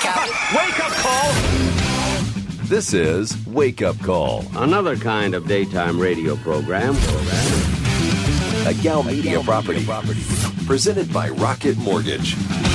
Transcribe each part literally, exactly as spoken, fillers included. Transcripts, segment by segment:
Wake up call. This is Wake Up Call, another kind of daytime radio program. A Gal Media property. Presented by Rocket Mortgage.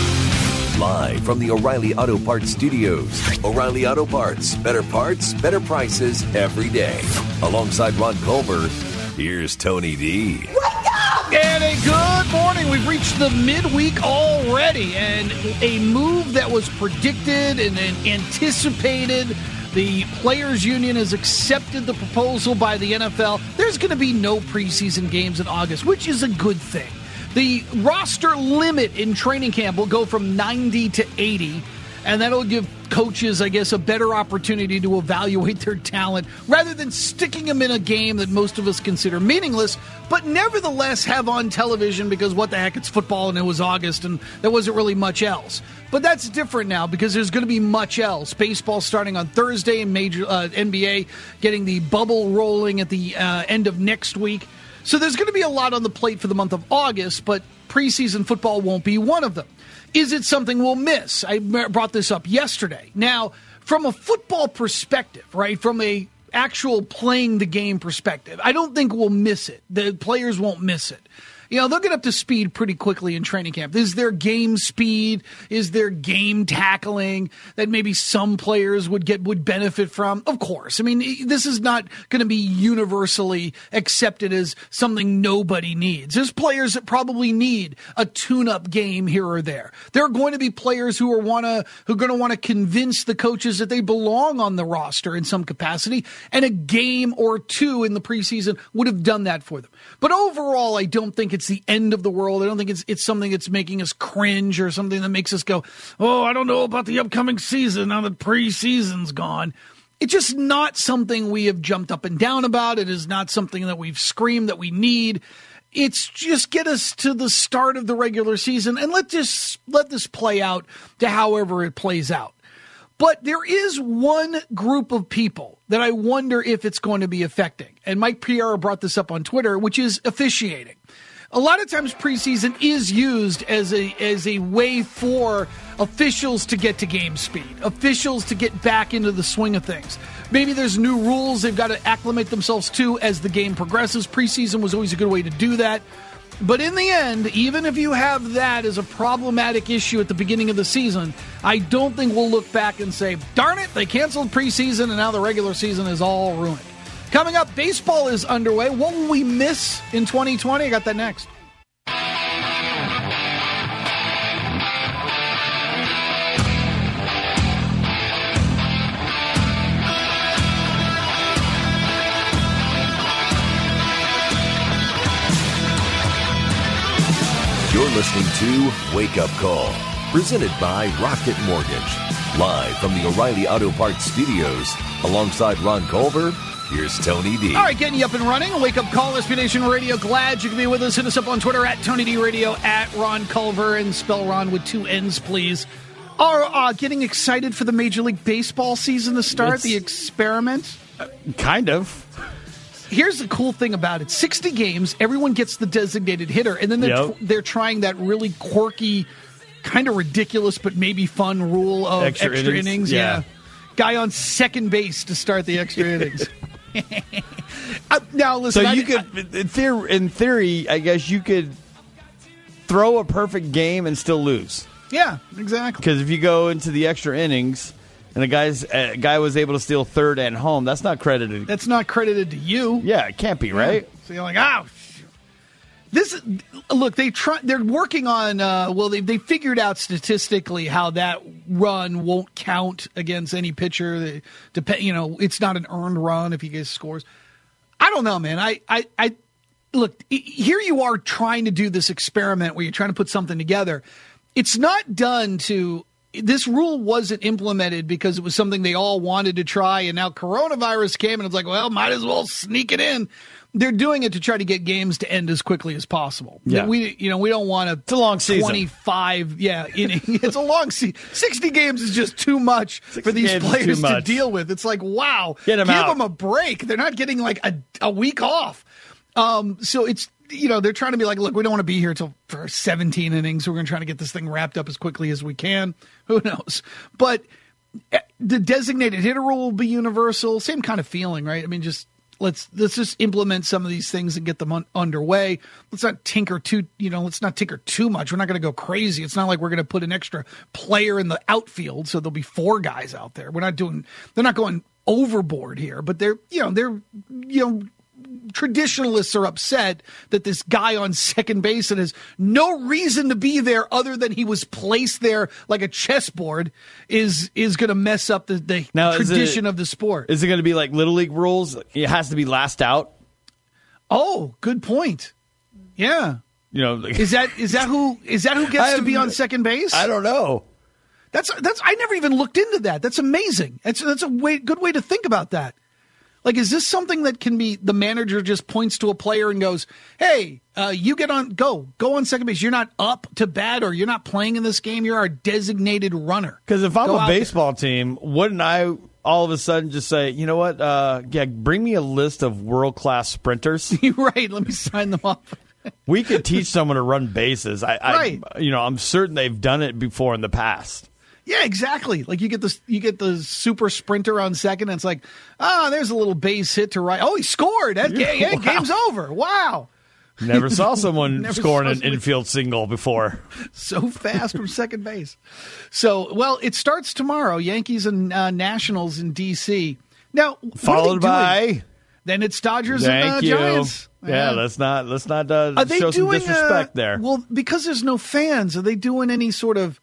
Live from the O'Reilly Auto Parts Studios. O'Reilly Auto Parts. Better parts, better prices every day. Alongside Ron Culver, here's Tony D. Wake up! And a good morning. We've reached the midweek already. And a move that was predicted and, and anticipated. The Players Union has accepted the proposal by the N F L. There's going to be no preseason games in August, which is a good thing. The roster limit in training camp will go from ninety to eighty, and that'll give coaches, I guess, a better opportunity to evaluate their talent rather than sticking them in a game that most of us consider meaningless, but nevertheless have on television because what the heck, it's football and it was August and there wasn't really much else. But that's different now because there's going to be much else. Baseball starting on Thursday and major uh, N B A getting the bubble rolling at the uh, end of next week. So there's going to be a lot on the plate for the month of August, but preseason football won't be one of them. Is it something we'll miss? I brought this up yesterday. Now, from a football perspective, right, from a actual playing the game perspective, I don't think we'll miss it. The players won't miss it. You know, they'll get up to speed pretty quickly in training camp. Is there game speed? Is there game tackling that maybe some players would get would benefit from? Of course. I mean, this is not going to be universally accepted as something nobody needs. There's players that probably need a tune-up game here or there. There are going to be players who are wanna who are going to want to convince the coaches that they belong on the roster in some capacity, and a game or two in the preseason would have done that for them. But overall, I don't think it's the end of the world. I don't think it's it's something that's making us cringe or something that makes us go, oh, I don't know about the upcoming season now that preseason's gone. It's just not something we have jumped up and down about. It is not something that we've screamed that we need. It's just get us to the start of the regular season and let this let this play out to however it plays out. But there is one group of people that I wonder if it's going to be affecting. And Mike Piera brought this up on Twitter, which is officiating. A lot of times preseason is used as a as a way for officials to get to game speed, officials to get back into the swing of things. Maybe there's new rules they've got to acclimate themselves to as the game progresses. Preseason was always a good way to do that. But in the end, even if you have that as a problematic issue at the beginning of the season, I don't think we'll look back and say, darn it, they canceled preseason and now the regular season is all ruined. Coming up, baseball is underway. What will we miss in twenty twenty? I got that next. You're listening to Wake Up Call, presented by Rocket Mortgage. Live from the O'Reilly Auto Parts Studios, alongside Ron Culver, here's Tony D. All right, getting you up and running. A Wake Up Call, S B Nation Radio. Glad you can be with us. Hit us up on Twitter at Tony D Radio, at Ron Culver, and spell Ron with two N's, please. Are uh, getting excited for the Major League Baseball season to start, it's, the experiment? Uh, kind of. Here's the cool thing about it. sixty games, everyone gets the designated hitter, and then they're, yep. they're trying that really quirky, kind of ridiculous but maybe fun rule of extra, extra innings. innings. Yeah. yeah. Guy on second base to start the extra innings. uh, now, listen. So you I, could, I, in, theory, in theory, I guess you could throw a perfect game and still lose. Yeah, exactly. Because if you go into the extra innings and a guy's a guy was able to steal third and home, that's not credited. That's not credited to you. Yeah, it can't be, right? Yeah. So you're like, oh, this. Look, they try. They're working on. Uh, well, they they figured out statistically how that run won't count against any pitcher. They, depend, you know, it's not an earned run if he gets scores. I don't know, man. I, I, I look. Here you are trying to do this experiment where you're trying to put something together. It's not done to. This rule wasn't implemented because it was something they all wanted to try, and now coronavirus came, and it's like, well, might as well sneak it in. They're doing it to try to get games to end as quickly as possible. Yeah. We, you know, we don't want to. It's a long season. twenty-five, yeah, inning. It's a long season. sixty games is just too much for these players to deal with. It's like, wow, Get 'em give out. them a break. They're not getting like a, a week off. Um, so it's you know, they're trying to be like, look, we don't want to be here until for seventeen innings. We're going to try to get this thing wrapped up as quickly as we can. Who knows? But the designated hitter rule will be universal. Same kind of feeling, right? I mean, just let's let's just implement some of these things and get them un- underway. Let's not tinker too, you know, let's not tinker too much. We're not going to go crazy. It's not like we're going to put an extra player in the outfield, so there'll be four guys out there. We're not doing. They're not going overboard here, but they're, you know, they're, you know. Traditionalists are upset that this guy on second base that has no reason to be there other than he was placed there like a chessboard is is going to mess up the, the now, tradition it, of the sport. Is it going to be like Little League rules? It has to be last out? Oh, good point. Yeah. You know, like, is that is that who is that who gets have, to be on second base? I don't know. That's that's I never even looked into that. That's amazing. That's that's a way, good way to think about that. Like, is this something that can be the manager just points to a player and goes, hey, uh, you get on, go, go on second base. You're not up to bat or you're not playing in this game. You're our designated runner. Because if I'm go a baseball there. team, wouldn't I all of a sudden just say, you know what, uh, yeah, bring me a list of world-class sprinters? Right, let me sign them up. We could teach someone to run bases. I, right. I, you know, I'm certain they've done it before in the past. Yeah, exactly. Like you get the you get the super sprinter on second, and it's like, ah, oh, there's a little base hit to right. Oh, he scored. That game, yeah, wow. Game's over. Wow. Never saw someone Never scoring saw an somebody infield single before. So fast from second base. So, well, it starts tomorrow. Yankees and uh, Nationals in D C. Now, followed by then it's Dodgers Thank and uh, you. Giants. Yeah, yeah, let's not let's not uh, are they show doing, some disrespect uh, there. Well, because there's no fans, are they doing any sort of?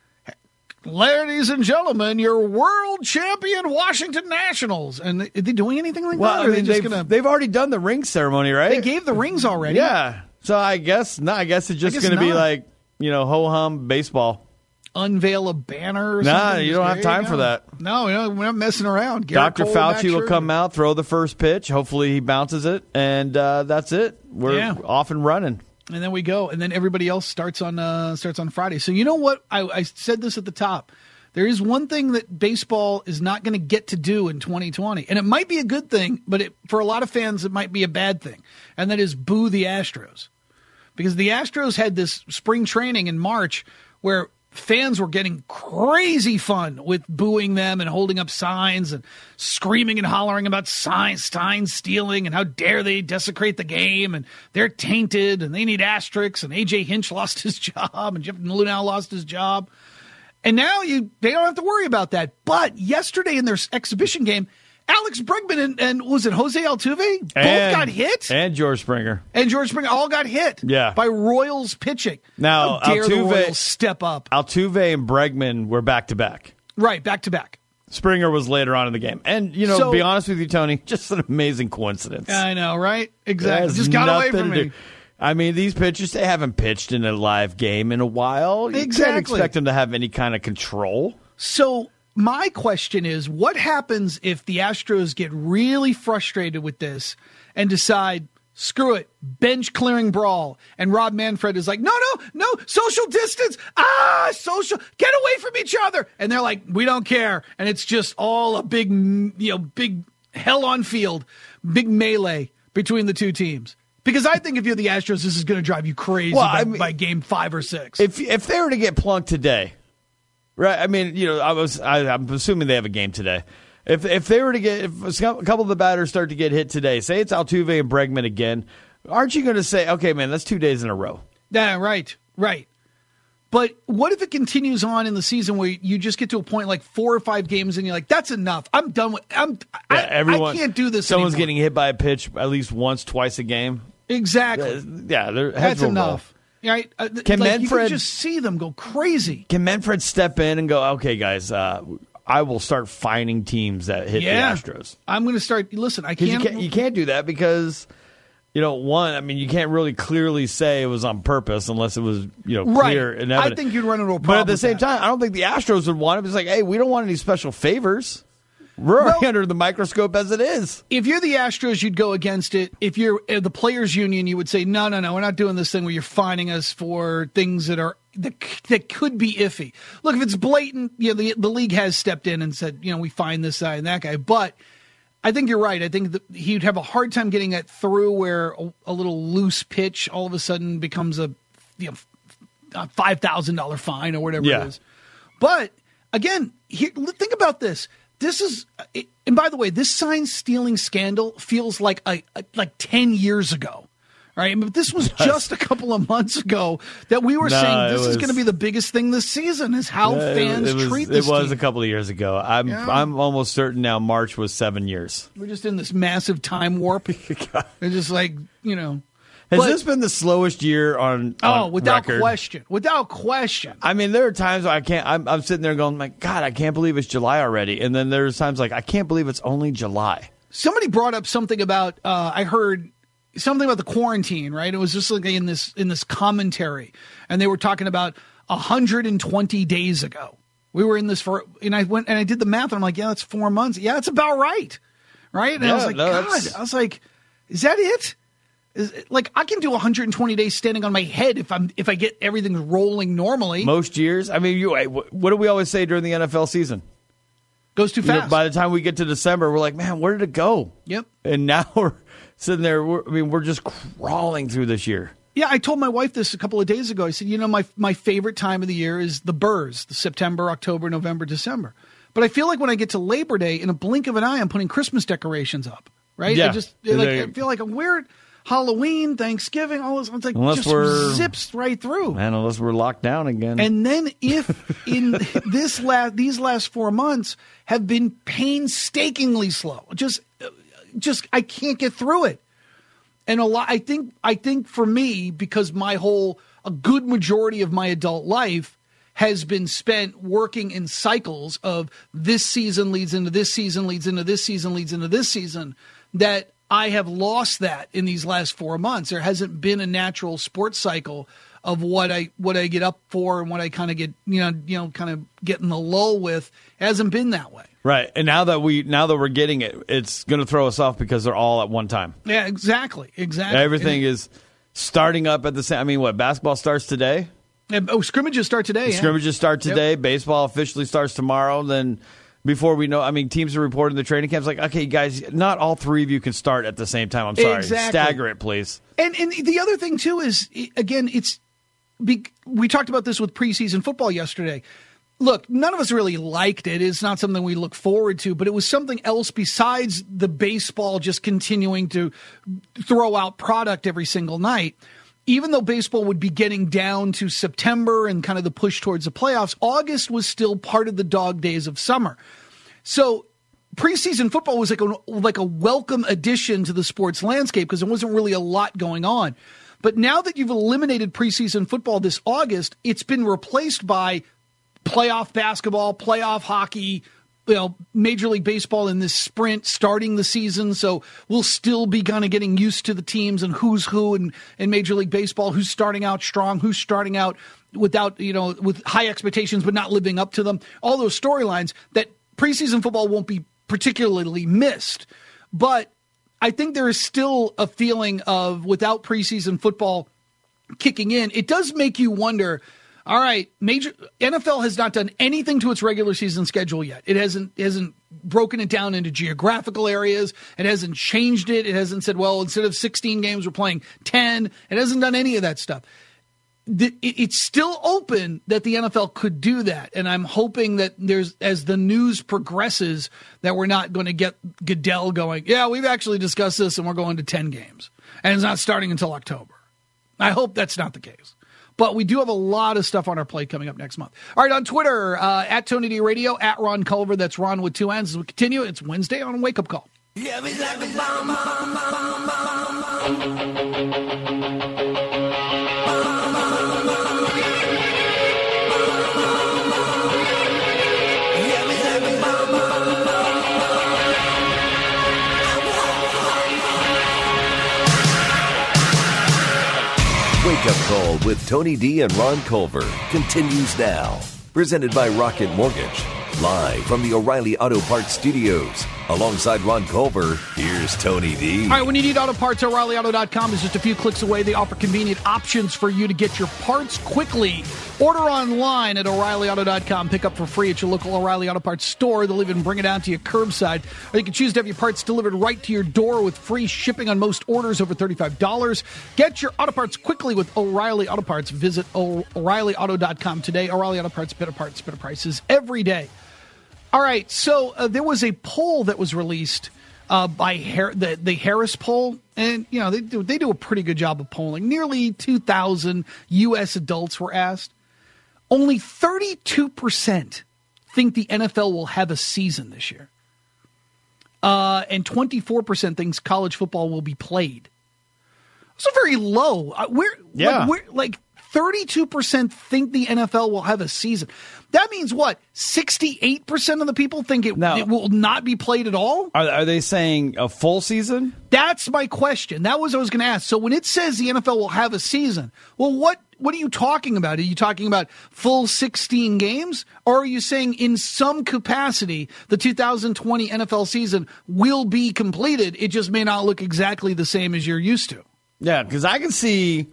Ladies and gentlemen, your world champion Washington Nationals. And are they doing anything like well, that? Or I are mean, they just they've, gonna... they've already done the ring ceremony, right? They gave the rings already. Yeah. So I guess no, I guess it's just going to be like, you know, ho-hum baseball. Unveil a banner or nah, something. you don't there have time you for that. No, you know, we're not messing around. Garrett Doctor Cole, Fauci Max will Scherzer. come out, throw the first pitch. Hopefully he bounces it, and uh, that's it. We're yeah. off and running. And then we go. And then everybody else starts on uh, starts on Friday. So you know what? I, I said this at the top. There is one thing that baseball is not going to get to do in twenty twenty, and it might be a good thing, but it, for a lot of fans, it might be a bad thing, and that is boo the Astros. Because the Astros had this spring training in March where fans were getting crazy fun with booing them and holding up signs and screaming and hollering about signs, signs stealing and how dare they desecrate the game, and they're tainted and they need asterisks, and A J Hinch lost his job and Jeff Lunau lost his job. And now you they don't have to worry about that. But yesterday in their exhibition game, Alex Bregman and, and was it Jose Altuve? Both and, got hit. And George Springer. And George Springer all got hit. Yeah. By Royals pitching. Now, How dare Altuve, the Royals step up. Altuve and Bregman were back-to-back. Right, back-to-back. Springer was later on in the game. And, you know, So, to be honest with you, Tony, just an amazing coincidence. I know, right? Exactly. Just got away from me. Do. I mean, these pitchers, they haven't pitched in a live game in a while. You exactly. can't expect them to have any kind of control. So my question is, what happens if the Astros get really frustrated with this and decide, screw it, bench clearing brawl, and Rob Manfred is like, no, no, no, social distance, ah, social, get away from each other. And they're like, we don't care. And it's just all a big, you know, big hell on field, big melee between the two teams. Because I think if you're the Astros, this is going to drive you crazy well, by, I mean, by game five or six. If if they were to get plunked today, right? I mean, you know, I was I, I'm assuming they have a game today. If if they were to get if a couple of the batters start to get hit today, say it's Altuve and Bregman again, aren't you going to say, okay, man, that's two days in a row? Yeah, right, right. But what if it continues on in the season where you just get to a point like four or five games and you're like, that's enough. I'm done with. I'm. Yeah, I, everyone, I can't do this. Someone's anymore. getting hit by a pitch at least once, twice a game. Exactly. Yeah, yeah that's enough. Right? Uh, can like, Manfred you can just see them go crazy? Can Manfred step in and go, okay, guys, uh, I will start finding teams that hit yeah. the Astros. I'm going to start. Listen, I can't you can't. You can't do that because, you know, one, I mean, you can't really clearly say it was on purpose unless it was, you know, clear right. and evident. I think you'd run into a problem. But at the with same that. time, I don't think the Astros would want it. It's like, hey, we don't want any special favors. We're already well, under the microscope as it is. If you're the Astros, you'd go against it. If you're uh, the players' union, you would say, no, no, no, we're not doing this thing where you're fining us for things that are that, that could be iffy. Look, if it's blatant, you know, the, the league has stepped in and said, you know, we fine this guy and that guy. But I think you're right. I think that he'd have a hard time getting it through where a, a little loose pitch all of a sudden becomes a, you know, a five thousand dollars fine or whatever yeah. it is. But again, here, think about this. This is, and by the way, this sign stealing scandal feels like a, a like ten years ago. Right, but this was just a couple of months ago that we were no, saying this was, is going to be the biggest thing this season is how yeah, fans it, it was, treat this It was team. a couple of years ago. I'm yeah. I'm almost certain now March was seven years. We're just in this massive time warp. It's just like, you know. Has but, this been the slowest year on, on Oh, without record? question. Without question. I mean, there are times where I can't, I'm, I'm sitting there going, like, God, I can't believe it's July already. And then there's times like, I can't believe it's only July. Somebody brought up something about, uh, I heard something about the quarantine, right? It was just like in this in this commentary, and they were talking about one hundred twenty days ago. We were in this for, and I went and I did the math, and I'm like, yeah, that's four months. Yeah, that's about right, right? And yeah, I was like, no, God, that's... I was like, is that it? Is it, like I can do one hundred twenty days standing on my head if I'm if I get everything rolling normally. Most years, I mean, you. What do we always say during the N F L season? Goes too fast. You know, by the time we get to December, we're like, man, where did it go? Yep. And now we're sitting there, we're, I mean, we're just crawling through this year. Yeah, I told my wife this a couple of days ago. I said, you know, my my favorite time of the year is the burrs, the September, October, November, December. But I feel like when I get to Labor Day, in a blink of an eye, I'm putting Christmas decorations up, right? Yeah. I just like, I feel like I'm weird. Halloween, Thanksgiving, all this, it's like unless just we're, zips right through. Man, unless we're locked down again. And then if in this last these last four months have been painstakingly slow, just just I can't get through it. And a lot, I think, I think for me, because my whole, a good majority of my adult life has been spent working in cycles of this season leads into this season, leads into this season, leads into this season, that I have lost that in these last four months. There hasn't been a natural sports cycle of what I what I get up for and what I kind of get, you know, you know, kind of get in the lull with. It hasn't been that way. Right. And now that we now that we're getting it, it's going to throw us off because they're all at one time. Yeah, exactly. Exactly. Everything and, is starting up at the same. I mean, what, basketball starts today? And, oh, scrimmages start today. Yeah. Scrimmages start today. Yep. Baseball officially starts tomorrow. Then before we know, I mean, teams are reporting the training camps like, okay, guys, not all three of you can start at the same time. I'm sorry. Exactly. Stagger it, please. And and the other thing, too, is, again, it's we talked about this with preseason football yesterday. Look, none of us really liked it. It's not something we look forward to, but it was something else besides the baseball just continuing to throw out product every single night. Even though baseball would be getting down to September and kind of the push towards the playoffs, August was still part of the dog days of summer. So preseason football was like a, like a welcome addition to the sports landscape because there wasn't really a lot going on. But now that you've eliminated preseason football this August, it's been replaced by playoff basketball, playoff hockey, you know, Major League Baseball in this sprint starting the season. So we'll still be kind of getting used to the teams and who's who in, in Major League Baseball, who's starting out strong, who's starting out without, you know, with high expectations but not living up to them. All those storylines that preseason football won't be particularly missed. But I think there is still a feeling of without preseason football kicking in, it does make you wonder, all right, major N F L has not done anything to its regular season schedule yet. It hasn't it hasn't broken it down into geographical areas. It hasn't changed it. It hasn't said, well, instead of sixteen games, we're playing ten. It hasn't done any of that stuff. It's still open that the N F L could do that, and I'm hoping that there's, as the news progresses, that we're not going to get Goodell going, yeah, we've actually discussed this, and we're going to ten games, and it's not starting until October. I hope that's not the case. But we do have a lot of stuff on our plate coming up next month. All right, on Twitter, uh, at Tony D Radio, at Ron Culver, that's Ron with two N's. As we continue, it's Wednesday on Wake Up Call. Yeah, we like a bomb, bomb, bomb, bomb, bomb. Wake Up Call with Tony D and Ron Culver continues now. Presented by Rocket Mortgage. Live from the O'Reilly Auto Parts Studios. Alongside Ron Culver, here's Tony D. All right, when you need auto parts, O'Reilly Auto dot com is just a few clicks away. They offer convenient options for you to get your parts quickly. Order online at O'Reilly Auto dot com. Pick up for free at your local O'Reilly Auto Parts store. They'll even bring it out to you curbside. Or you can choose to have your parts delivered right to your door with free shipping on most orders over thirty-five dollars. Get your auto parts quickly with O'Reilly Auto Parts. Visit O'Reilly Auto dot com today. O'Reilly Auto Parts, better parts, better prices every day. All right, so uh, there was a poll that was released uh, by Har- the, the Harris poll, and you know they do they do a pretty good job of polling. Nearly two thousand U S adults were asked. Only thirty-two percent think the N F L will have a season this year, uh, and twenty-four percent thinks college football will be played. So very low. Uh, we're yeah, like, we're like thirty-two percent think the N F L will have a season. That means what? sixty-eight percent of the people think it, now, it will not be played at all? Are, are they saying a full season? That's my question. That was what I was going to ask. So when it says the N F L will have a season, well, what what are you talking about? Are you talking about full sixteen games? Or are you saying in some capacity the two thousand twenty N F L season will be completed? It just may not look exactly the same as you're used to. Yeah, because I can see,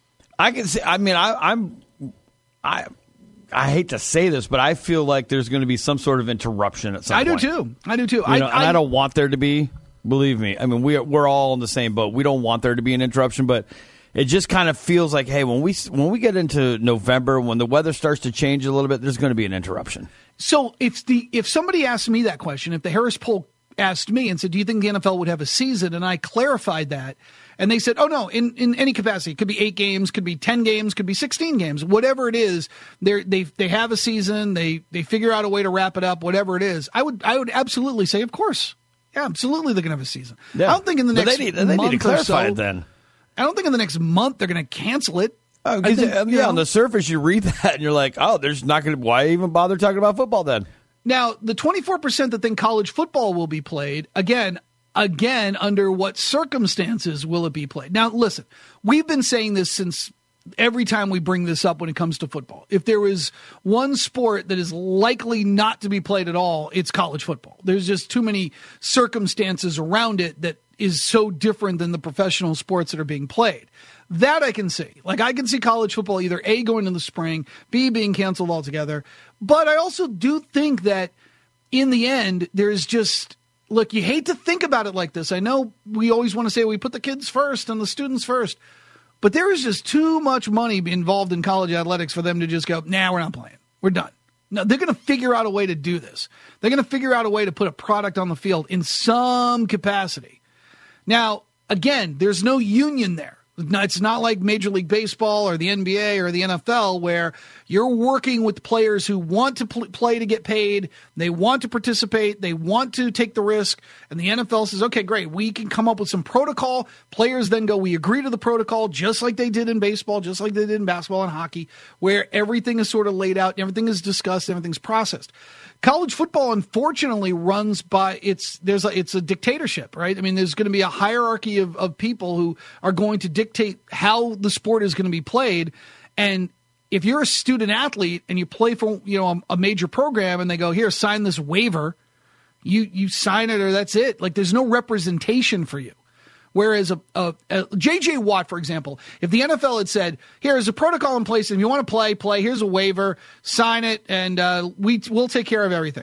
I can see, I mean, I, I'm, I... I hate to say this, but I feel like there's going to be some sort of interruption at some I point. do too. I do too. You I, know, I, and I don't want there to be. Believe me. I mean, we we're all in the same boat. We don't want there to be an interruption, but it just kind of feels like, hey, when we when we get into November, when the weather starts to change a little bit, there's going to be an interruption. So if the if somebody asked me that question, if the Harris poll asked me and said, do you think the N F L would have a season? And I clarified that. And they said, oh, no, in, in any capacity. It could be eight games, could be ten games, could be sixteen games. Whatever it is, they they they have a season. They they figure out a way to wrap it up, whatever it is. I would I would absolutely say, of course. Yeah, absolutely they're going to have a season. Yeah. I don't think in the But next they need, they month need to clarify or so, it then. I don't think in the next month they're going to cancel it. Oh, I think, yeah, you know, on the surface, you read that and you're like, oh, there's not going to, why even bother talking about football then? Now, the twenty-four percent that think college football will be played, again, Again, under what circumstances will it be played? Now, listen, we've been saying this since every time we bring this up when it comes to football. If there is one sport that is likely not to be played at all, it's college football. There's just too many circumstances around it that is so different than the professional sports that are being played. That I can see. Like, I can see college football either A, going in the spring, B, being canceled altogether. But I also do think that in the end, there's just... Look, you hate to think about it like this. I know we always want to say we put the kids first and the students first, but there is just too much money involved in college athletics for them to just go, nah, we're not playing. We're done. No, they're going to figure out a way to do this. They're going to figure out a way to put a product on the field in some capacity. Now, again, there's no union there. It's not like Major League Baseball or the N B A or the N F L where you're working with players who want to pl- play to get paid. They want to participate. They want to take the risk. And the N F L says, okay, great. We can come up with some protocol. Players then go, we agree to the protocol, just like they did in baseball, just like they did in basketball and hockey, where everything is sort of laid out, everything is discussed, everything's processed. College football, unfortunately, runs by it's there's a, it's a dictatorship, right? I mean, there's going to be a hierarchy of, of people who are going to dictate how the sport is going to be played. And if you're a student athlete and you play for you know a, a major program, and they go, here, sign this waiver, you you sign it or that's it. Like, there's no representation for you. Whereas a, a, a J J. Watt, for example, if the N F L had said, here's a protocol in place, and if you want to play, play, here's a waiver, sign it, and uh, we, we'll take care of everything.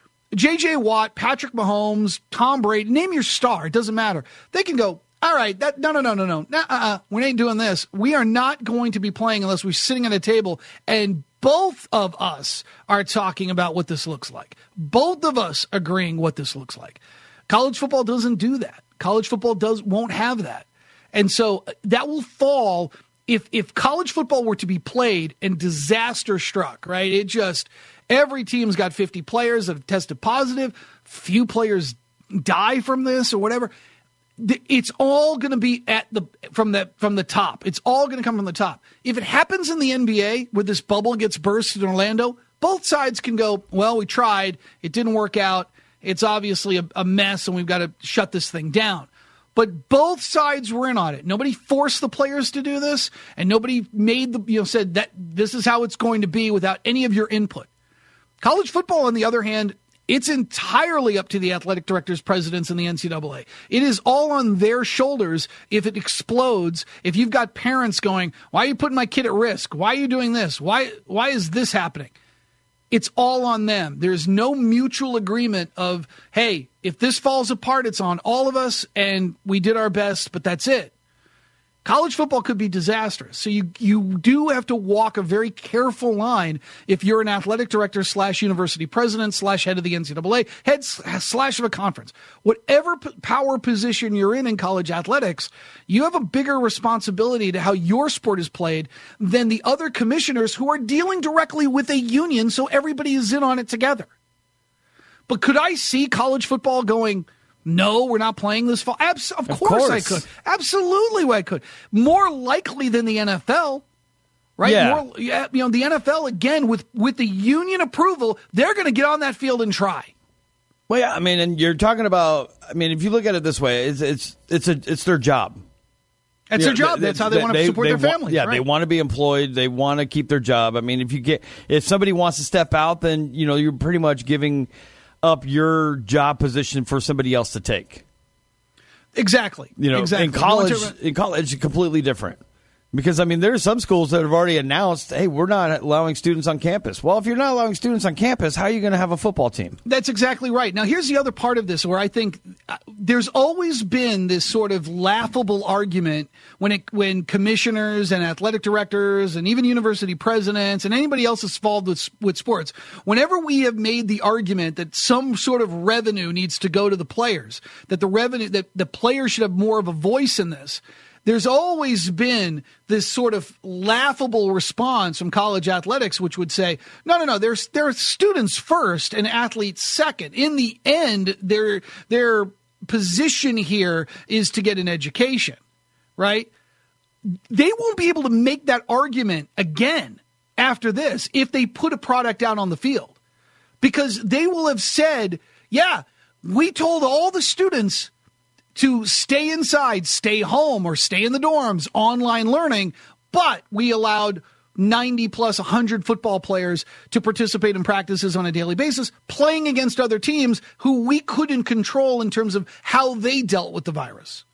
J J. Watt, Patrick Mahomes, Tom Brady, name your star, it doesn't matter. They can go, all right, that no, no, no, no, no, nah, uh-uh, we ain't doing this. We are not going to be playing unless we're sitting at a table, and both of us are talking about what this looks like. Both of us agreeing what this looks like. College football doesn't do that. College football does won't have that. And so that will fall if if college football were to be played and disaster struck, right? It just every team's got fifty players that have tested positive, few players die from this or whatever. It's all going to be at the from the from the top. It's all going to come from the top. If it happens in the N B A where this bubble gets burst in Orlando, both sides can go, well, we tried, it didn't work out. It's obviously a, a mess, and we've got to shut this thing down. But both sides were in on it. Nobody forced the players to do this, and nobody made the you know said that this is how it's going to be without any of your input. College football, on the other hand, It's entirely up to the athletic directors, presidents, and the N C double A. It is all on their shoulders if it explodes. If you've got parents going, why are you putting my kid at risk? Why are you doing this? Why, why is this happening? It's all on them. There's no mutual agreement of, hey, if this falls apart, it's on all of us, and we did our best, but that's it. College football could be disastrous. So you you do have to walk a very careful line if you're an athletic director slash university president slash head of the N C double A, head slash of a conference. Whatever p- power position you're in in college athletics, you have a bigger responsibility to how your sport is played than the other commissioners who are dealing directly with a union, so everybody is in on it together. But could I see college football going, no, we're not playing this fall? Abs- of, of course, course I could. Absolutely I could. More likely than the N F L, right? Yeah. More, yeah, you know, the N F L, again, with, with the union approval, they're going to get on that field and try. Well, yeah, I mean, and you're talking about, I mean, if you look at it this way, it's it's it's a it's their job. That's you their know, job. They, That's how they, they want to support they their wa- families. Yeah, right? they want to be employed. They want to keep their job. I mean, if you get if somebody wants to step out, then, you know, you're pretty much giving up your job position for somebody else to take. Exactly. You know, exactly. in college, in college, it's completely different. Because, I mean, there are some schools that have already announced, hey, we're not allowing students on campus. Well, if you're not allowing students on campus, how are you going to have a football team? That's exactly right. Now, here's the other part of this where I think uh, there's always been this sort of laughable argument when it, when commissioners and athletic directors and even university presidents and anybody else is involved with, with sports, whenever we have made the argument that some sort of revenue needs to go to the players, that the revenue, that the players should have more of a voice in this, there's always been this sort of laughable response from college athletics, which would say, no, no, no, there's there are students first and athletes second. In the end, their their position here is to get an education, right? They won't be able to make that argument again after this if they put a product out on the field, because they will have said, yeah, we told all the students to stay inside, stay home, or stay in the dorms, online learning, but we allowed ninety plus one hundred football players to participate in practices on a daily basis, playing against other teams who we couldn't control in terms of how they dealt with the virus.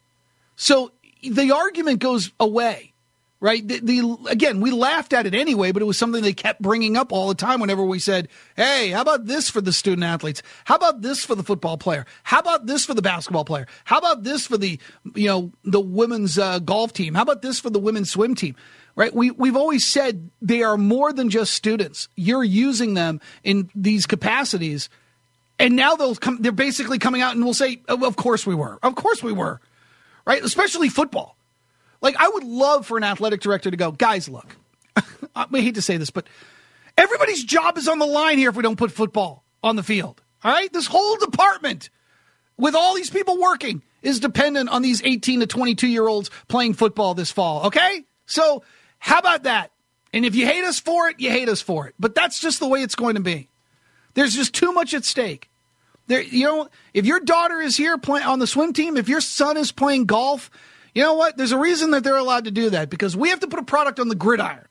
So the argument goes away, right? The, the again, we laughed at it anyway, but it was something they kept bringing up all the time whenever we said, hey, how about this for the student athletes? How about this for the football player? How about this for the basketball player? How about this for the, you know, the women's uh, golf team? How about this for the women's swim team? Right? We, we've always said they are more than just students. You're using them in these capacities. And now they'll come, they're basically coming out and will say, oh, of course we were. Of course we were. Right? Especially football. Like, I would love for an athletic director to go, guys, look, I hate to say this, but everybody's job is on the line here if we don't put football on the field. All right? This whole department, with all these people working, is dependent on these eighteen to twenty-two-year-olds playing football this fall. Okay? So how about that? And if you hate us for it, you hate us for it. But that's just the way it's going to be. There's just too much at stake. There, you know, if your daughter is here playing on the swim team, if your son is playing golf, you know what? There's a reason that they're allowed to do that, because we have to put a product on the gridiron.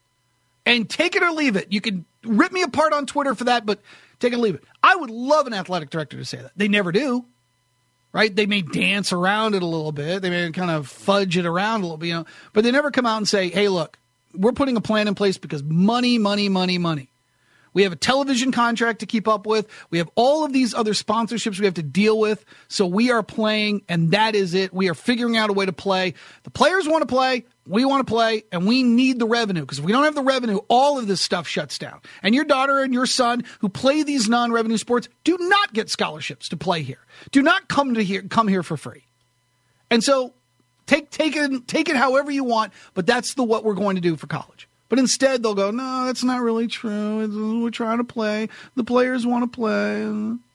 And take it or leave it. You can rip me apart on Twitter for that, but take it or leave it. I would love an athletic director to say that. They never do, right? They may dance around it a little bit. They may kind of fudge it around a little bit, you know, but they never come out and say, hey, look, we're putting a plan in place because money, money, money, money. We have a television contract to keep up with. We have all of these other sponsorships we have to deal with. So we are playing, and that is it. We are figuring out a way to play. The players want to play. We want to play, and we need the revenue, because if we don't have the revenue, all of this stuff shuts down. And your daughter and your son who play these non-revenue sports do not get scholarships to play here. Do not come to here, come here for free. And so take take it take it however you want, but that's the what we're going to do for college. But instead, they'll go, no, that's not really true. We're trying to play. The players want to play.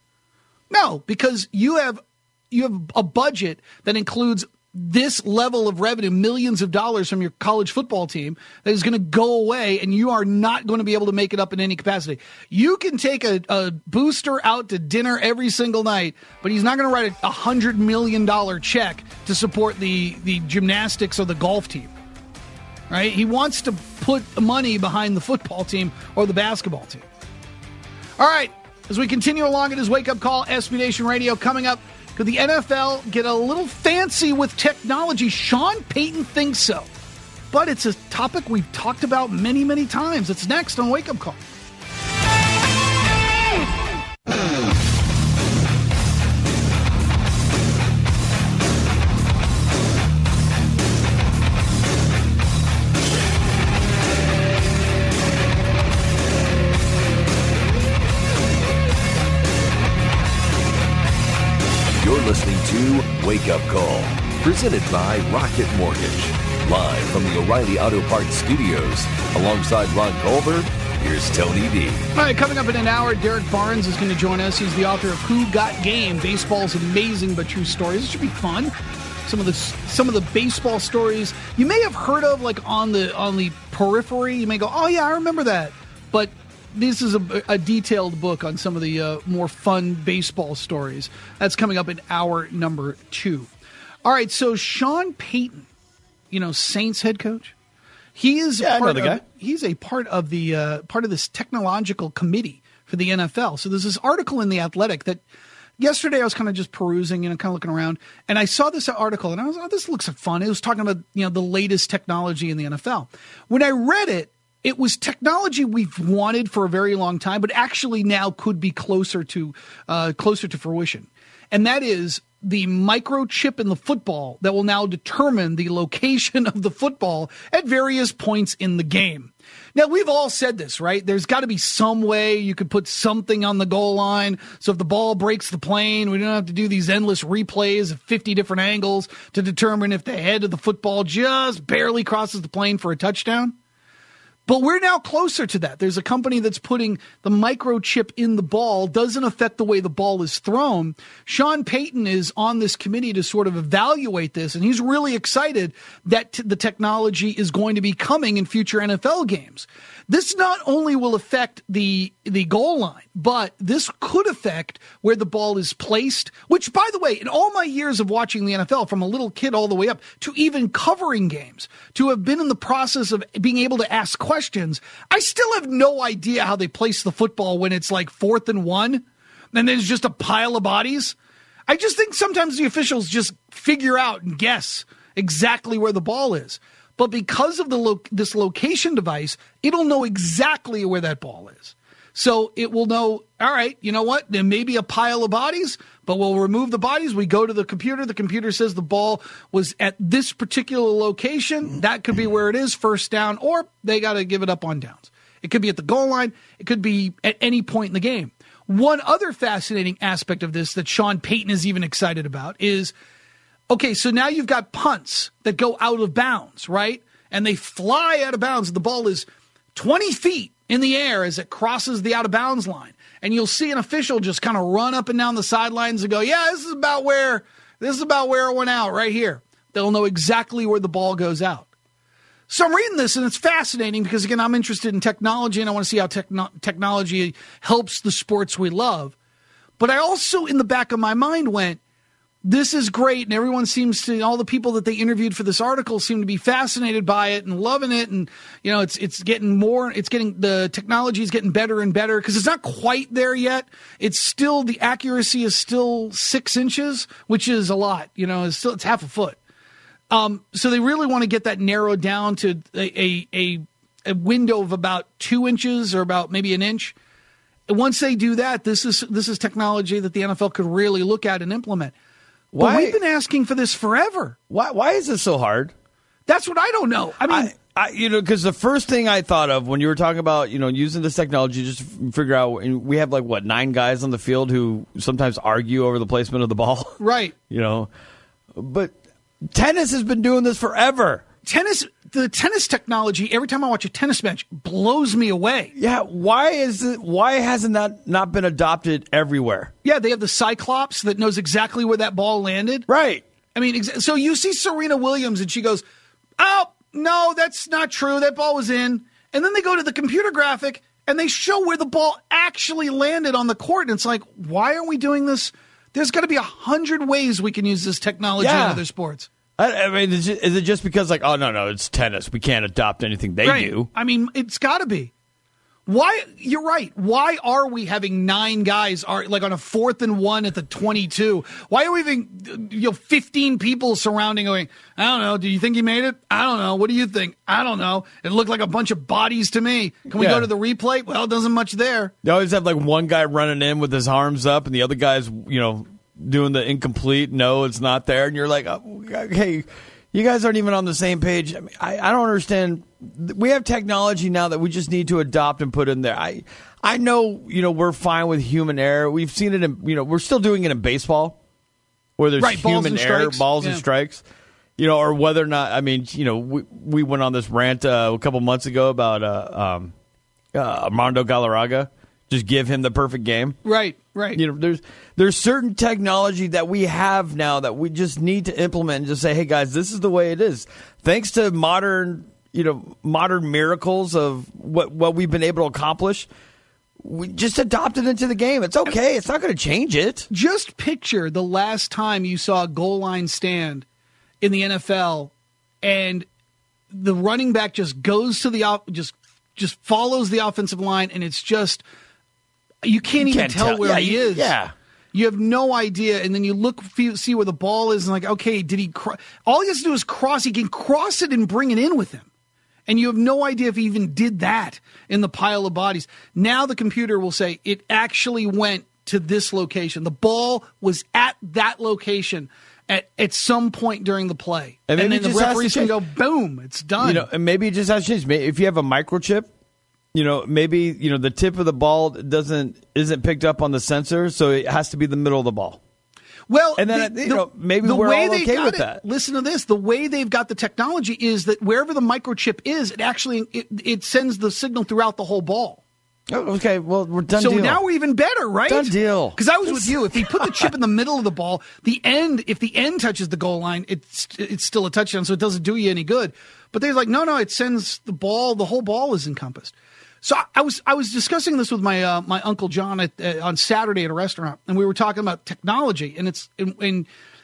No, because you have you have a budget that includes this level of revenue, millions of dollars from your college football team, that is going to go away, and you are not going to be able to make it up in any capacity. You can take a, a booster out to dinner every single night, but he's not going to write a one hundred million dollars check to support the, the gymnastics or the golf team. Right? He wants to put money behind the football team or the basketball team. All right. As we continue along in his wake-up call, S B Nation Radio coming up, could the N F L get a little fancy with technology? Sean Payton thinks so. But it's a topic we've talked about many, many times. It's next on Wake Up Call. You're listening to Wake Up Call, presented by Rocket Mortgage. Live from the O'Reilly Auto Parts Studios, alongside Ron Culver, here's Tony D. All right, coming up in an hour, Derek Barnes is going to join us. He's the author of Who Got Game? Baseball's Amazing But True Stories. It should be fun. Some of the some of the baseball stories you may have heard of, like on the on the periphery. You may go, "Oh yeah, I remember that," but this is a, a detailed book on some of the uh, more fun baseball stories. That's coming up in hour number two. All right, so Sean Payton, you know, Saints head coach. He is yeah, part I know the guy. Of, he's a part of the uh, part of this technological committee for the N F L. So there's this article in The Athletic that yesterday I was kind of just perusing, you know, kind of looking around, and I saw this article, and I was, oh, this looks fun. It was talking about, you know, the latest technology in the N F L. When I read it, it was technology we've wanted for a very long time, but actually now could be closer to uh, closer to fruition, and that is the microchip in the football that will now determine the location of the football at various points in the game. Now, we've all said this, right? There's got to be some way you could put something on the goal line. So if the ball breaks the plane, we don't have to do these endless replays of fifty different angles to determine if the head of the football just barely crosses the plane for a touchdown. But we're now closer to that. There's a company that's putting the microchip in the ball, doesn't affect the way the ball is thrown. Sean Payton is on this committee to sort of evaluate this, and he's really excited that t- the technology is going to be coming in future N F L games. This not only will affect the the goal line, but this could affect where the ball is placed, which, by the way, in all my years of watching the N F L, from a little kid all the way up to even covering games, to have been in the process of being able to ask questions, I still have no idea how they place the football when it's like fourth and one, and there's just a pile of bodies. I just think sometimes the officials just figure out and guess exactly where the ball is. But because of the lo- this location device, it'll know exactly where that ball is. So it will know, all right, you know what? There may be a pile of bodies, but we'll remove the bodies. We go to the computer. The computer says the ball was at this particular location. That could be where it is, first down, or they got to give it up on downs. It could be at the goal line. It could be at any point in the game. One other fascinating aspect of this that Sean Payton is even excited about is, okay, so now you've got punts that go out of bounds, right? And they fly out of bounds. The ball is twenty feet in the air as it crosses the out of bounds line. And you'll see an official just kind of run up and down the sidelines and go, yeah, this is about where, this is about where it went out right here. They'll know exactly where the ball goes out. So I'm reading this, and it's fascinating because, again, I'm interested in technology, and I want to see how techno- technology helps the sports we love. But I also, in the back of my mind, went, this is great, and everyone seems to, all the people that they interviewed for this article seem to be fascinated by it and loving it, and, you know, it's it's getting more, it's getting, the technology is getting better and better, because it's not quite there yet. It's still, the accuracy is still six inches, which is a lot, you know, it's still, it's half a foot. Um, so they really want to get that narrowed down to a, a, a window of about two inches or about maybe an inch. And once they do that, this is this is technology that the N F L could really look at and implement. Why? But we've been asking for this forever. Why Why is it so hard? That's what I don't know. I mean, I, I, you know, because the first thing I thought of when you were talking about, you know, using this technology just to figure out, and we have like, what, nine guys on the field who sometimes argue over the placement of the ball? Right. You know, but tennis has been doing this forever. Tennis, the tennis technology, every time I watch a tennis match, blows me away. Yeah, why is it? Why hasn't that not been adopted everywhere? Yeah, they have the Cyclops that knows exactly where that ball landed. Right. I mean, ex- so you see Serena Williams, and she goes, "Oh no, that's not true. That ball was in." And then they go to the computer graphic, and they show where the ball actually landed on the court. And it's like, why aren't we doing this? There's got to be a hundred ways we can use this technology yeah. in other sports. I, I mean, is it, is it just because, like, oh, no, no, it's tennis. We can't adopt anything they right. do. I mean, it's got to be. Why? You're right. Why are we having nine guys are like on a fourth and one at the twenty-two? Why are we having you know fifteen people surrounding going, I don't know. Do you think he made it? I don't know. What do you think? I don't know. It looked like a bunch of bodies to me. Can we yeah. go to the replay? Well, it doesn't much there. They always have like one guy running in with his arms up and the other guy's, you know, doing the incomplete. No, it's not there. And you're like, oh, okay, you guys aren't even on the same page. I mean, I, I don't understand. We have technology now that we just need to adopt and put in there. I I know, you know, we're fine with human error. We've seen it in, you know, we're still doing it in baseball where there's right, human balls error, strikes. balls yeah. and strikes. You know, or whether or not, I mean, you know, we, we went on this rant uh, a couple months ago about uh, um, uh, Armando Galarraga. Just give him the perfect game. Right, right. You know, there's there's certain technology that we have now that we just need to implement and just say, hey, guys, this is the way it is. Thanks to modern, you know, modern miracles of what, what we've been able to accomplish, we just adopt it into the game. It's okay. It's not going to change it. Just picture the last time you saw a goal line stand in the N F L and the running back just goes to the op- just just follows the offensive line, and it's just you can't you even can't tell, tell where yeah, he you, is. Yeah. You have no idea, and then you look, feel, see where the ball is, and like, okay, did he? Cro-? All he has to do is cross. He can cross it and bring it in with him, and you have no idea if he even did that in the pile of bodies. Now the computer will say it actually went to this location. The ball was at that location at at some point during the play, and, and then the referees can go, boom, it's done. You know, and maybe it just has to change. If you have a microchip. You know, maybe, you know, the tip of the ball doesn't isn't picked up on the sensor, so it has to be the middle of the ball. Well, and then the, you the, know, maybe the we're way all they okay got with it, that. Listen to this. The way they've got the technology is that wherever the microchip is, it actually it, it sends the signal throughout the whole ball. Oh, okay, well, we're done so deal. now we're even better, right? Done deal. Because I was with you. If he put the chip in the middle of the ball, the end, if the end touches the goal line, it's it's still a touchdown, so it doesn't do you any good. But they're like, no, no, it sends the ball, the whole ball is encompassed. So I was I was discussing this with my uh, my Uncle John at, uh, on Saturday at a restaurant, and we were talking about technology, and it's and, and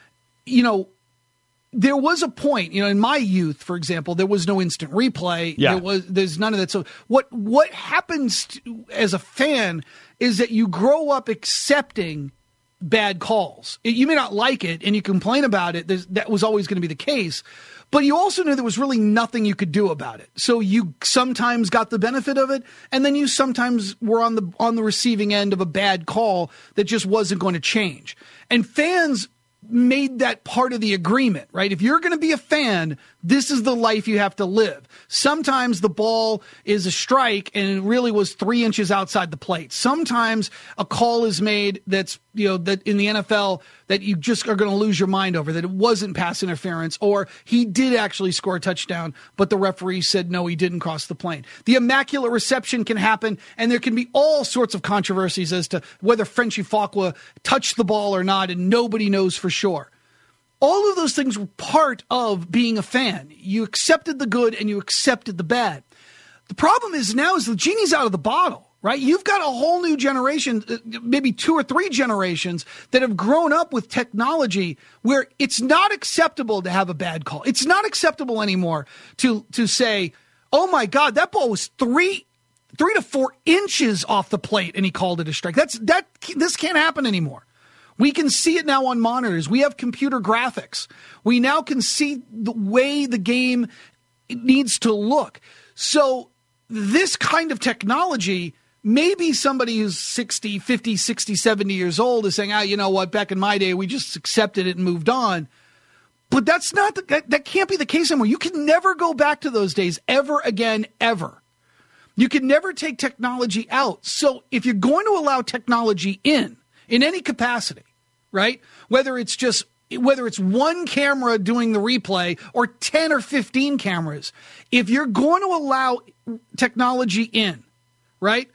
you know there was a point, you know, in my youth, for example, there was no instant replay. Yeah. There was there's none of that. So what what happens to, as a fan is that you grow up accepting bad calls. You may not like it, and you complain about it. There's, that was always going to be the case. But you also knew there was really nothing you could do about it. So you sometimes got the benefit of it, and then you sometimes were on the on the receiving end of a bad call that just wasn't going to change. And fans made that part of the agreement, right? If you're going to be a fan, this is the life you have to live. Sometimes the ball is a strike and it really was three inches outside the plate. Sometimes a call is made that's, you know, that in the N F L that you just are going to lose your mind over, that it wasn't pass interference, or he did actually score a touchdown, but the referee said, no, he didn't cross the plane. The immaculate reception can happen, and there can be all sorts of controversies as to whether Frenchie Fuqua touched the ball or not, and nobody knows for sure. All of those things were part of being a fan. You accepted the good and you accepted the bad. The problem is now is the genie's out of the bottle, right? You've got a whole new generation, maybe two or three generations that have grown up with technology where it's not acceptable to have a bad call. It's not acceptable anymore to, to say, oh my God, that ball was three, three to four inches off the plate and he called it a strike. That's that. This can't happen anymore. We can see it now on monitors. We have computer graphics. We now can see the way the game needs to look. So this kind of technology, maybe somebody who's sixty, fifty, sixty, seventy years old is saying, ah, you know what, back in my day, we just accepted it and moved on. But that's not, the, that, that can't be the case anymore. You can never go back to those days ever again, ever. You can never take technology out. So if you're going to allow technology in, in any capacity, right? Whether it's just, whether it's one camera doing the replay or ten or fifteen cameras, if you're going to allow technology in, right?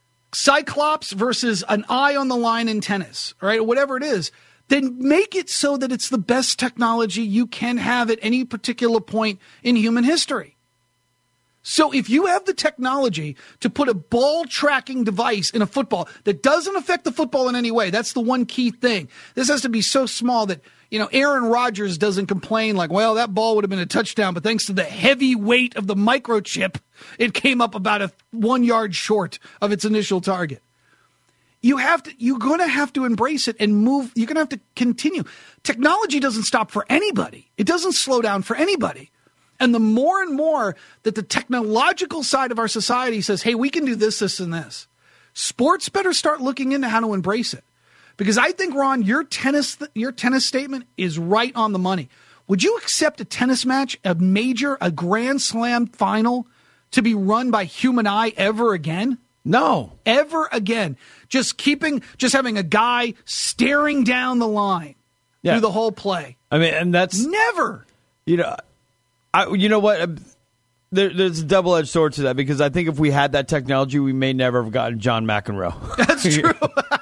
Cyclops versus an eye on the line in tennis, right? Or whatever it is, then make it so that it's the best technology you can have at any particular point in human history. So if you have the technology to put a ball tracking device in a football that doesn't affect the football in any way, that's the one key thing. This has to be so small that, you know, Aaron Rodgers doesn't complain like, well, that ball would have been a touchdown, but thanks to the heavy weight of the microchip, it came up about a one yard short of its initial target. You have to, you're going to have to embrace it and move. You're going to have to continue. Technology doesn't stop for anybody. It doesn't slow down for anybody. And the more and more that the technological side of our society says, hey, we can do this, this, and this, sports better start looking into how to embrace it. Because I think, Ron, your tennis your tennis statement is right on the money. Would you accept a tennis match, a major, a Grand Slam final, to be run by human eye ever again? No. Ever again. Just keeping, just having a guy staring down the line yeah. through the whole play. I mean, and that's... Never. You know... I, you know what? There, there's a double-edged sword to that because I think if we had that technology, we may never have gotten John McEnroe. That's true.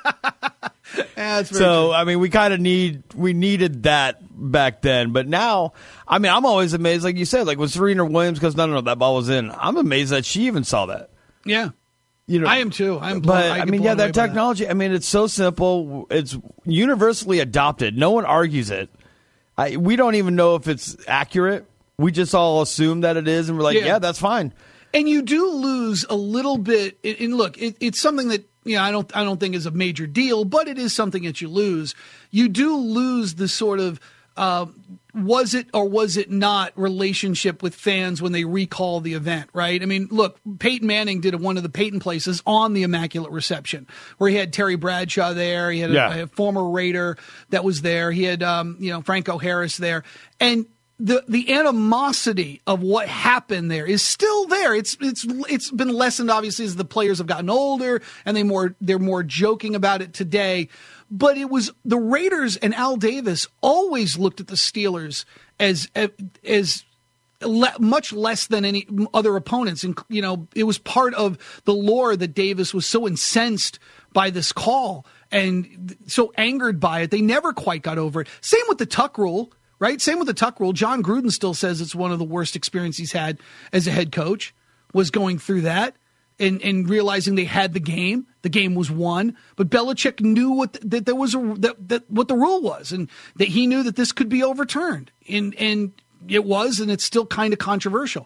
yeah, that's very so true. I mean, we kind of need we needed that back then, but now, I mean, I'm always amazed, like you said, like with Serena Williams, because no, no, no, that ball was in. I'm amazed that she even saw that. Yeah. You know, I am too. I'm blown, but I, I mean, yeah, that technology. That. I mean, it's so simple. It's universally adopted. No one argues it. I, we don't even know if it's accurate. We just all assume that it is, and we're like, yeah, yeah that's fine. And you do lose a little bit. And look, it, it's something that you know I don't I don't think is a major deal, but it is something that you lose. You do lose the sort of uh, was it or was it not relationship with fans when they recall the event, right? I mean, look, Peyton Manning did one of the Peyton places on the Immaculate Reception where he had Terry Bradshaw there. He had yeah. a, a former Raider that was there. He had um, you know Franco Harris there, and The the animosity of what happened there is still there. It's it's it's been lessened obviously as the players have gotten older and they more they're more joking about it today. But it was the Raiders and Al Davis always looked at the Steelers as as le- much less than any other opponents, and you know it was part of the lore that Davis was so incensed by this call and so angered by it. They never quite got over it. Same with the Tuck rule. Right? Same with the Tuck rule. John Gruden still says it's one of the worst experiences he's had as a head coach, was going through that and, and realizing they had the game. The game was won. But Belichick knew what the, that there was a, that, that what the rule was and that he knew that this could be overturned. And and it was, and it's still kind of controversial.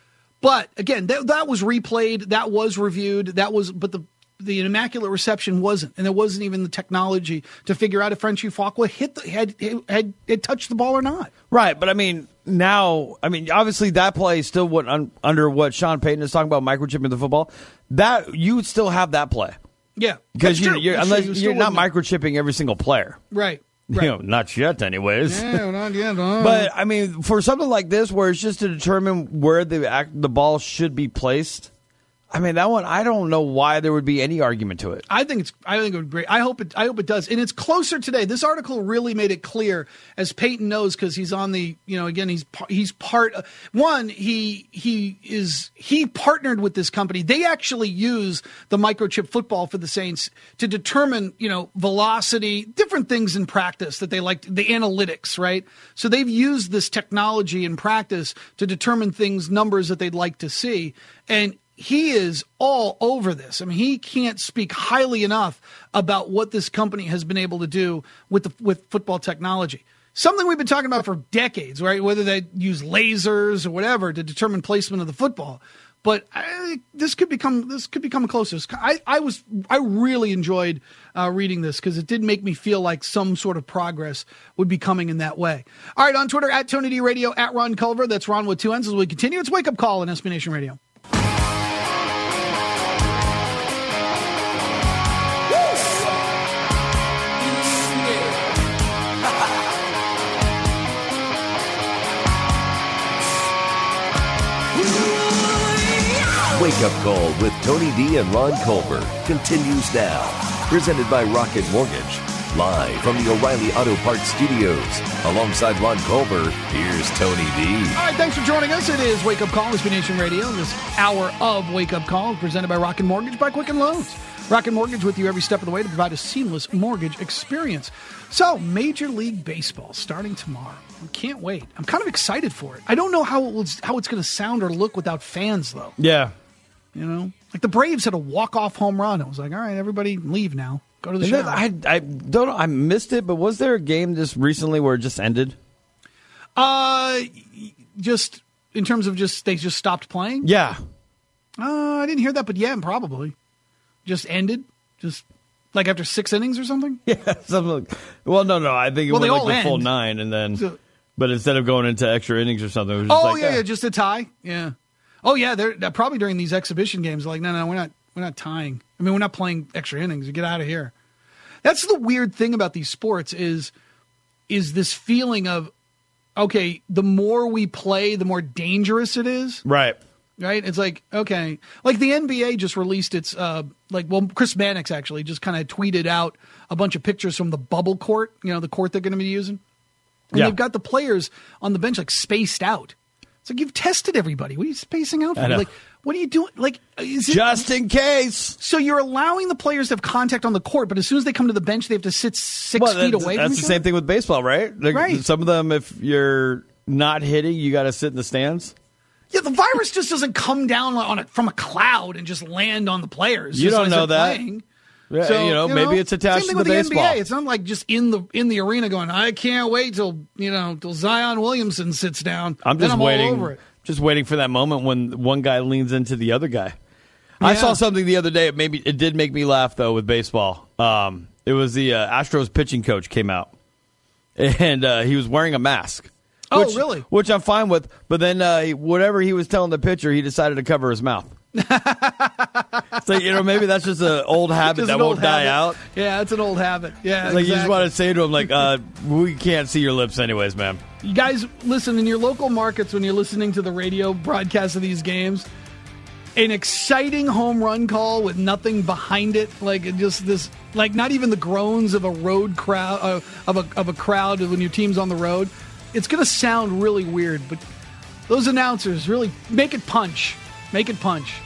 But again, that, that was replayed, that was reviewed, that was but the The Immaculate Reception wasn't, and there wasn't even the technology to figure out if Frenchie Fuqua hit the, had, had had touched the ball or not. Right, but I mean, now, I mean, obviously that play is still what un, under what Sean Payton is talking about, microchipping the football. That you would still have that play, yeah, because you, you're that's unless true. You you're not wouldn't. microchipping every single player, right? Right. You know, not yet, anyways. Yeah, not yet. Uh. But I mean, for something like this, where it's just to determine where the act, the ball should be placed. I mean, that one, I don't know why there would be any argument to it. I think it's, I think it would be great. I hope it, I hope it does. And it's closer today. This article really made it clear, as Peyton knows, because he's on the, you know, again, he's, he's part of, one, he, he is, he partnered with this company. They actually use the microchip football for the Saints to determine, you know, velocity, different things in practice that they like, the analytics, right? So they've used this technology in practice to determine things, numbers that they'd like to see. And he is all over this. I mean, he can't speak highly enough about what this company has been able to do with the, with football technology. Something we've been talking about for decades, right? Whether they use lasers or whatever to determine placement of the football. But I, this could become this could become closer. I, I was I really enjoyed uh, reading this because it did make me feel like some sort of progress would be coming in that way. All right, on Twitter at Tony D Radio, at Ron Culver. That's Ron with two N's. As we continue, it's Wake Up Call on S B Nation Radio. Wake Up Call with Tony D and Ron Culver continues now. Presented by Rocket Mortgage. Live from the O'Reilly Auto Parts Studios. Alongside Ron Culver, here's Tony D. All right, thanks for joining us. It is Wake Up Call, S B Nation Radio. This hour of Wake Up Call presented by Rocket Mortgage by Quicken Loans. Rocket Mortgage with you every step of the way to provide a seamless mortgage experience. So, Major League Baseball starting tomorrow. I can't wait. I'm kind of excited for it. I don't know how it was, how it's going to sound or look without fans, though. Yeah. You know? Like, the Braves had a walk-off home run. I was like, all right, everybody leave now. Go to the show. I, I don't know. I missed it, but was there a game just recently where it just ended? Uh, just in terms of just they just stopped playing? Yeah. Uh, I didn't hear that, but yeah, probably. Just ended? Just like after six innings or something? Yeah, something like, well, no, no. I think it well, went like the end. full nine, and then, so, but instead of going into extra innings or something, it was just oh like, yeah, eh. yeah, just a tie. Yeah. Oh yeah, they're, they're probably during these exhibition games. Like, no, no, we're not, we're not tying. I mean, we're not playing extra innings. You get out of here. That's the weird thing about these sports is, is this feeling of, okay, the more we play, the more dangerous it is. Right. Right? It's like, okay. Like the N B A just released its, uh, like, well, Chris Mannix actually just kind of tweeted out a bunch of pictures from the bubble court, you know, the court they're going to be using. And yeah. they've got the players on the bench, like, spaced out. It's like, you've tested everybody. What are you spacing out for? Like, what are you doing? Like, is it, just in case. So you're allowing the players to have contact on the court, but as soon as they come to the bench, they have to sit six well, feet that's, away that's from the each same other? thing with baseball, right? Like, right. Some of them, if you're not hitting, you got to sit in the stands. Yeah, the virus just doesn't come down on a, from a cloud and just land on the players. You just don't as know they're that. Playing. Yeah, So, you know, you maybe know, it's attached same to thing the with baseball. N B A. It's not like just in the in the arena going, I can't wait till you know till Zion Williamson sits down. I'm then just I'm waiting, all over it. just waiting for that moment when one guy leans into the other guy. I Yeah. saw something the other day. It made me, it did make me laugh though with baseball. Um, it was the uh, Astros pitching coach came out, and uh, he was wearing a mask. Oh, which, really? Which I'm fine with. But then uh, he- whatever he was telling the pitcher, he decided to cover his mouth. So, you know, maybe that's just an old habit Just that an won't old die habit. out. Yeah, it's an old habit. Yeah, Like, you just exactly. want to say to him, like, uh, we can't see your lips anyways, man. You guys, listen, in your local markets when you're listening to the radio broadcast of these games, an exciting home run call with nothing behind it, like just this, like not even the groans of a road crowd, uh, of a of a crowd when your team's on the road. It's going to sound really weird, but those announcers really make it punch. Make it punch.